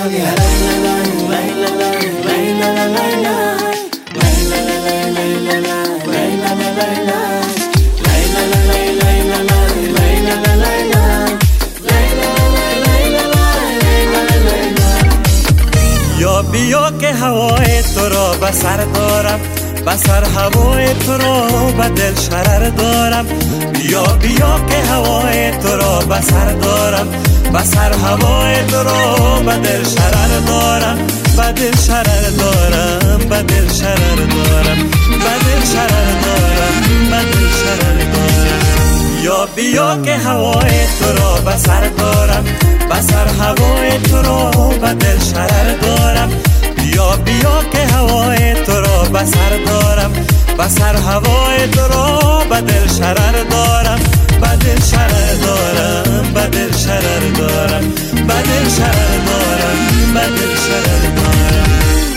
یا بیا که هوای تو را به سر دارم، به سر هوای تو را به دل شرر دارم. بیا بیا که هوای تو را به سر دارم، به سر هوای تو را به دل شرر دارم، به دل شرر دارم، به دل شرر دارم، به دل شرر دارم، به دل شرر دارم. یا بیا که هوای تو را به سر دارم، به سر هوای تو را به دل شرر دارم. بیا بیا که هوای تو را به سر دارم، به سر هوای تو را به دل شرر دارم، به دل شرر دارم، به دل شرر دارم، به دل شرر دارم، به دل شرر دارم.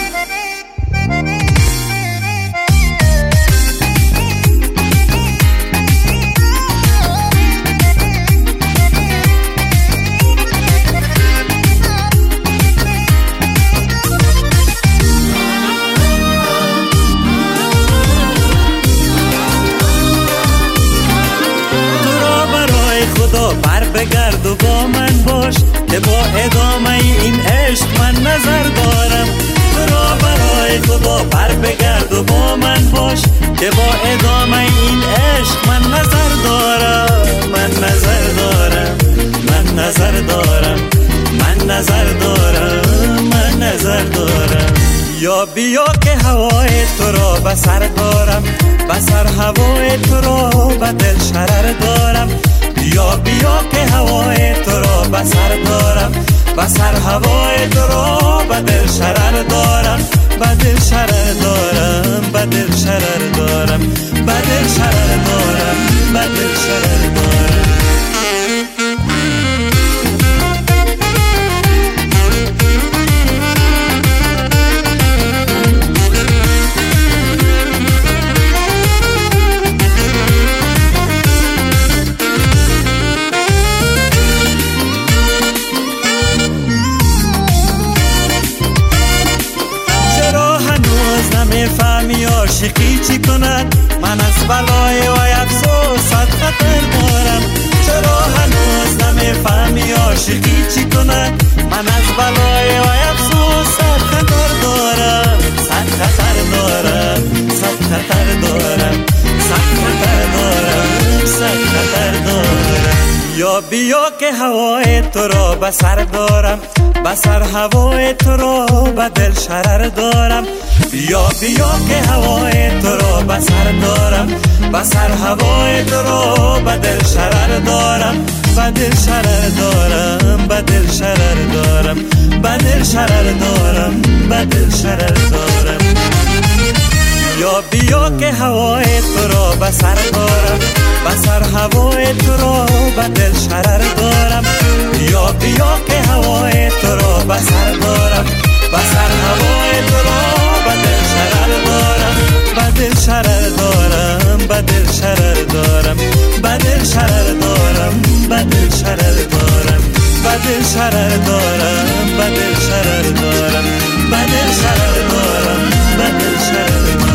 بر بگرد و با من باش که با ادامه این عشق من نظر دارم. تو را برای خدا بر بگرد و با من باش که با ادامه این عشق من نظر دارم، من نظر دارم، من نظر دارم، من نظر دارم، من نظر دارم. یا بیا که هوای تو را به سر دارم، به سر هوای تو را به دل شرر دارم. بیا بیا که هوای تو را به سر دارم، به سر هوای تو را به دل شرر دارم، به دل شرر دارم، به دل شرر دارم، به دل شرر دارم، به دل شرر دارم. نمیفهمی عاشقی چی کند؟ من از بلای و افسوست خطر دارم. چرا هنوز نمیفهمی عاشقی چی کند؟ من از بلای و افسوست خطر دارم، صد خطر دارم، صد خطر دارم، صد خطر دارم، صد خطر دارم. یا بیا که هوای تو را به سر دارم، به سر هوای تو را به دل شرر دارم. بیا بیا که هوای تو را به سر دارم، به سر هوای تو را به دل شرر دارم، به دل شرر دارم، به دل شرر دارم، به دل شرر دارم، به دل شرر دارم. یا بیا که هوای تو را به سر دارم، به سر هوای تو را به دل شرر دارم. بیا بیا که هوای تو را به سر دارم، به سر هوای تو را به دل شرر دارم، به دل شرر دارم، به دل شرر دارم، به دل شرر دارم، به دل شرر دارم، به دل شرر دارم، به دل شرر دارم، به دل شرر دارم، به دل شرر دارم.